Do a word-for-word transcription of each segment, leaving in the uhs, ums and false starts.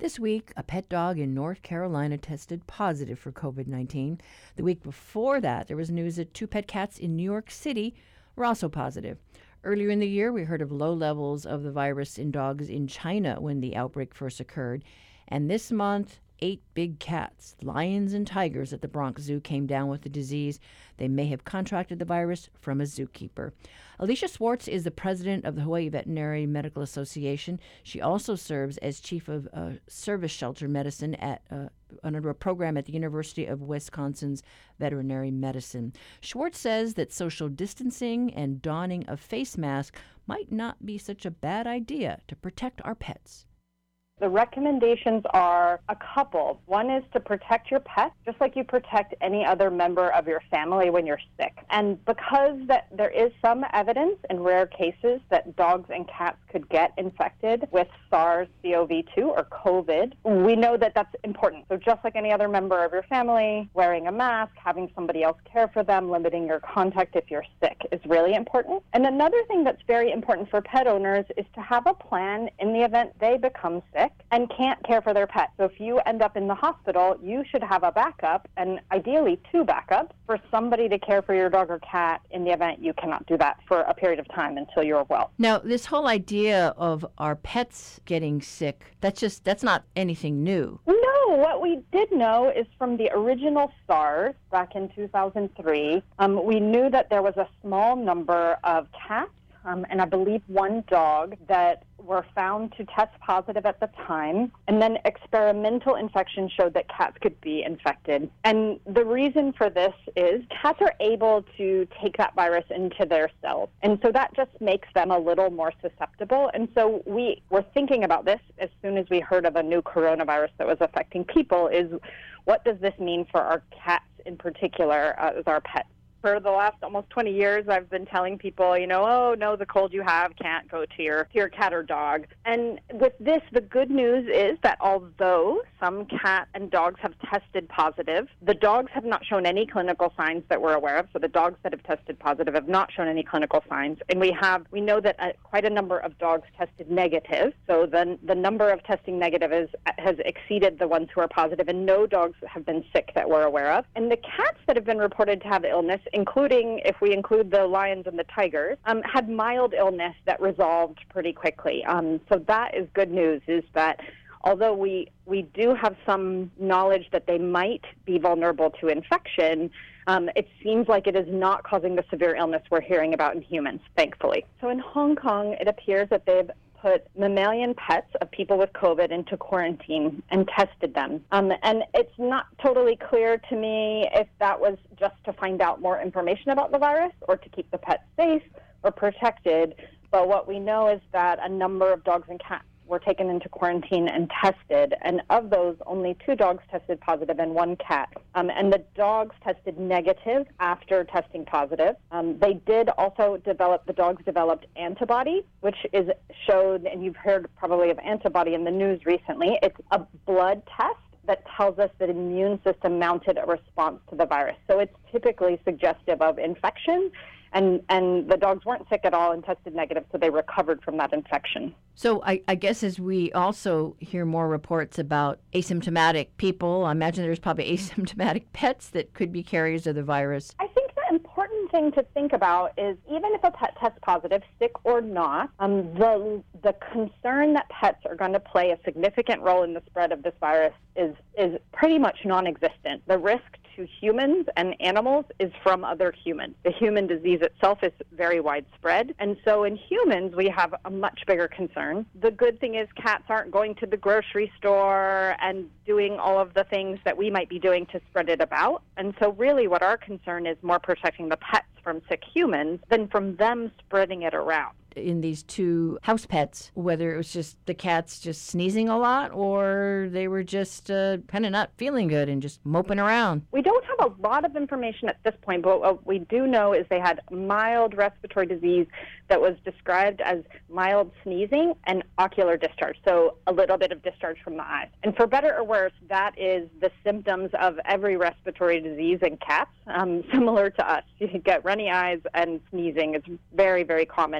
This week, a pet dog in North Carolina tested positive for covid nineteen. The week before that, there was news that two pet cats in New York City were also positive. Earlier in the year, we heard of low levels of the virus in dogs in China when the outbreak first occurred. And this month, eight big cats, lions and tigers at the Bronx Zoo came down with the disease. They may have contracted the virus from a zookeeper. Alicia Swartz is the president of the Hawaii Veterinary Medical Association. She also serves as chief of uh, service shelter medicine at uh, under a program at the University of Wisconsin's Veterinary Medicine. Swartz says that social distancing and donning a face mask might not be such a bad idea to protect our pets. The recommendations are a couple. One is to protect your pet, just like you protect any other member of your family when you're sick. And because that there is some evidence in rare cases that dogs and cats could get infected with SARS C o V two or COVID, we know that that's important. So just like any other member of your family, wearing a mask, having somebody else care for them, limiting your contact if you're sick is really important. And another thing that's very important for pet owners is to have a plan in the event they become sick and can't care for their pet. So if you end up in the hospital, you should have a backup, and ideally two backups, for somebody to care for your dog or cat in the event you cannot do that for a period of time until you're well. Now, this whole idea of our pets getting sick, that's just, that's not anything new. No, what we did know is from the original SARS back in two thousand three, um, we knew that there was a small number of cats Um, and I believe one dog that were found to test positive at the time. And then experimental infection showed that cats could be infected. And the reason for this is cats are able to take that virus into their cells. And so that just makes them a little more susceptible. And so we were thinking about this as soon as we heard of a new coronavirus that was affecting people, is what does this mean for our cats in particular uh, as our pets? For the last almost twenty years, I've been telling people, you know, oh, no, the cold you have can't go to your, to your cat or dog. And with this, the good news is that although some cat and dogs have tested positive, the dogs have not shown any clinical signs that we're aware of. So the dogs that have tested positive have not shown any clinical signs. And we have, we know that uh, quite a number of dogs tested negative. So then the number of testing negative is, has exceeded the ones who are positive, and no dogs have been sick that we're aware of. And the cats that have been reported to have illness, including, if we include the lions and the tigers, um, had mild illness that resolved pretty quickly. Um, so that is good news, is that although we, we do have some knowledge that they might be vulnerable to infection, um, it seems like it is not causing the severe illness we're hearing about in humans, thankfully. So in Hong Kong, it appears that they've put mammalian pets of people with COVID into quarantine and tested them. Um, and it's not totally clear to me if that was just to find out more information about the virus or to keep the pets safe or protected. But what we know is that a number of dogs and cats were taken into quarantine and tested, and of those, only two dogs tested positive and one cat. Um, and the dogs tested negative after testing positive. Um, they did also develop, the dogs developed antibody, which is showed, and you've heard probably of antibody in the news recently. It's a blood test that tells us that the immune system mounted a response to the virus. So it's typically suggestive of infection. And, and the dogs weren't sick at all and tested negative, so they recovered from that infection. So I, I guess as we also hear more reports about asymptomatic people, I imagine there's probably asymptomatic pets that could be carriers of the virus. I think the important thing to think about is even if a pet tests positive, sick or not, um, the, the concern that pets are going to play a significant role in the spread of this virus is, is pretty much non-existent. The risk to humans and animals is from other humans. The human disease itself is very widespread, and so in humans we have a much bigger concern. The good thing is cats aren't going to the grocery store and doing all of the things that we might be doing to spread it about, and so really what our concern is more protecting the pets from sick humans than from them spreading it around. In these two house pets, whether it was just the cats just sneezing a lot or they were just uh, kind of not feeling good and just moping around. We don't have a lot of information at this point, but what we do know is they had mild respiratory disease that was described as mild sneezing and ocular discharge, so a little bit of discharge from the eyes. And for better or worse, that is the symptoms of every respiratory disease in cats, um, similar to us. You get runny eyes and sneezing is very, very common in cats.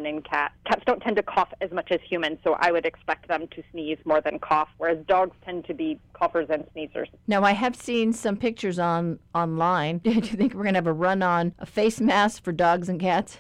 cat. Cats don't tend to cough as much as humans, so I would expect them to sneeze more than cough, whereas dogs tend to be coughers and sneezers. Now, I have seen some pictures on online. Do you think we're going to have a run on a face mask for dogs and cats?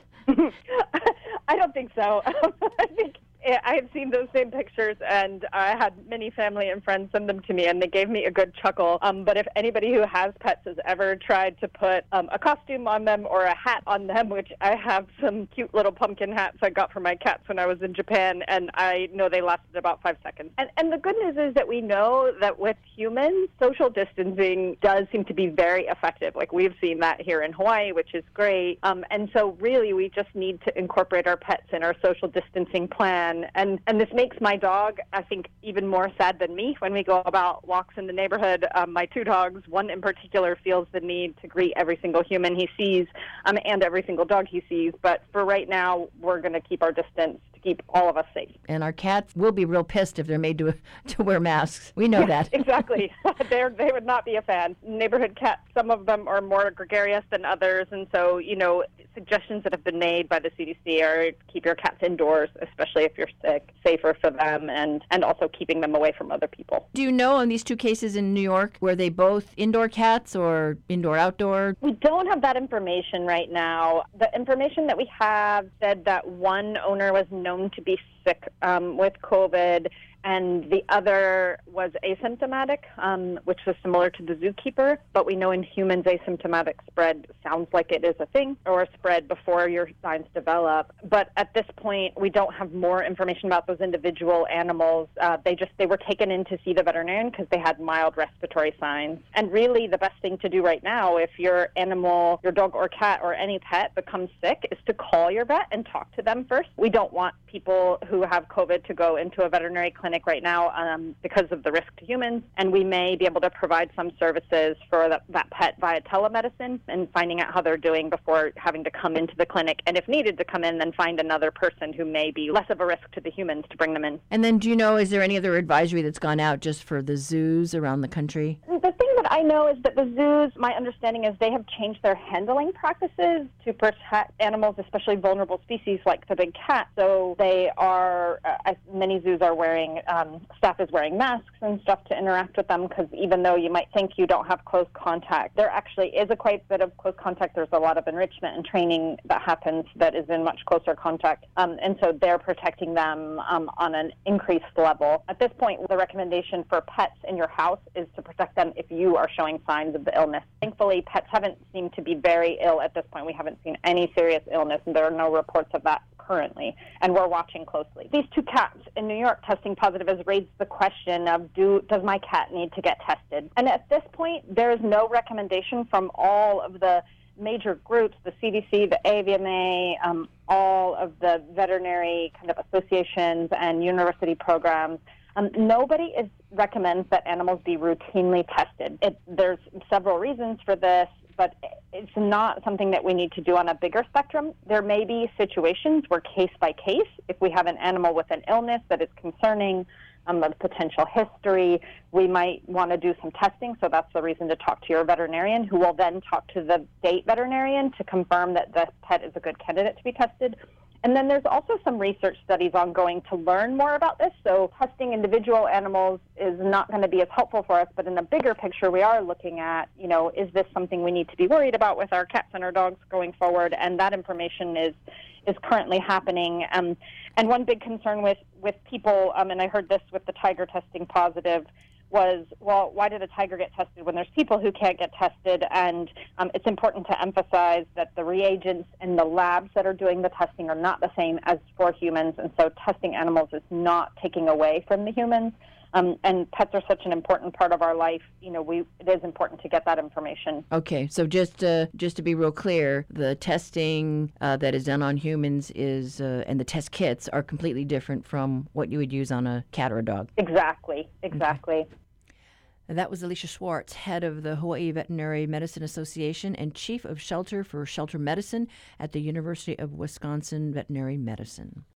I don't think so. I think I have seen those same pictures, and I had many family and friends send them to me, and they gave me a good chuckle. Um, but if anybody who has pets has ever tried to put um, a costume on them or a hat on them, which I have some cute little pumpkin hats I got for my cats when I was in Japan, and I know they lasted about five seconds. And, and the good news is that we know that with humans, social distancing does seem to be very effective. Like, we've seen that here in Hawaii, which is great. Um, and so really, we just need to incorporate our pets in our social distancing plan. And and this makes my dog, I think, even more sad than me when we go about walks in the neighborhood. Um, my two dogs, one in particular, feels the need to greet every single human he sees um, and every single dog he sees. But for right now, we're going to keep our distance to keep all of us safe. And our cats will be real pissed if they're made to to wear masks. We know that. Exactly. They're, they would not be a fan. Neighborhood cats, some of them are more gregarious than others. And so, you know, suggestions that have been made by the C D C are keep your cats indoors, especially if you're sick, safer for them, and, and also keeping them away from other people. Do you know on these two cases in New York, were they both indoor cats or indoor-outdoor? We don't have that information right now. The information that we have said that one owner was known to be sick um, with COVID, and the other was asymptomatic, um, which was similar to the zookeeper. But we know in humans, asymptomatic spread sounds like it is a thing, or a spread before your signs develop. But at this point, we don't have more information about those individual animals. Uh, they just they were taken in to see the veterinarian because they had mild respiratory signs. And really, the best thing to do right now, if your animal, your dog or cat or any pet becomes sick, is to call your vet and talk to them first. We don't want people who have COVID to go into a veterinary clinic right now um, because of the risk to humans, and we may be able to provide some services for the, that pet via telemedicine and finding out how they're doing before having to come into the clinic, and if needed to come in, then find another person who may be less of a risk to the humans to bring them in. And then do you know, is there any other advisory that's gone out just for the zoos around the country? The thing that I know is that the zoos, my understanding is they have changed their handling practices to protect animals, especially vulnerable species like the big cat. So they are, uh, many zoos are wearing Um, staff is wearing masks and stuff to interact with them, because even though you might think you don't have close contact, there actually is a quite bit of close contact. There's a lot of enrichment and training that happens that is in much closer contact, um, and so they're protecting them um, on an increased level. At this point, the recommendation for pets in your house is to protect them if you are showing signs of the illness. Thankfully, pets haven't seemed to be very ill at this point. We haven't seen any serious illness, and there are no reports of that currently, and we're watching closely. These two cats in New York testing positive has raised the question of, do does my cat need to get tested? And at this point, there is no recommendation from all of the major groups, the C D C, the A V M A, um, all of the veterinary kind of associations and university programs. Um, nobody is recommends that animals be routinely tested. It, there's several reasons for this, but it's not something that we need to do on a bigger spectrum. There may be situations where case by case, if we have an animal with an illness that is concerning, um, a potential history, we might want to do some testing. So that's the reason to talk to your veterinarian, who will then talk to the state veterinarian to confirm that the pet is a good candidate to be tested. And then there's also some research studies ongoing to learn more about this. So testing individual animals is not going to be as helpful for us, but in the bigger picture, we are looking at, you know, is this something we need to be worried about with our cats and our dogs going forward? And that information is is currently happening. Um, and one big concern with, with people, um, and I heard this with the tiger testing positive, was, well, why did a tiger get tested when there's people who can't get tested? And um, it's important to emphasize that the reagents in the labs that are doing the testing are not the same as for humans, and so testing animals is not taking away from the humans. Um, and pets are such an important part of our life. You know, we it is important to get that information. Okay, so just uh, just to be real clear, the testing uh, that is done on humans is uh, and the test kits are completely different from what you would use on a cat or a dog. Exactly, exactly. Okay. That was Alicia Schwartz, head of the Hawaii Veterinary Medicine Association and chief of shelter for shelter medicine at the University of Wisconsin Veterinary Medicine.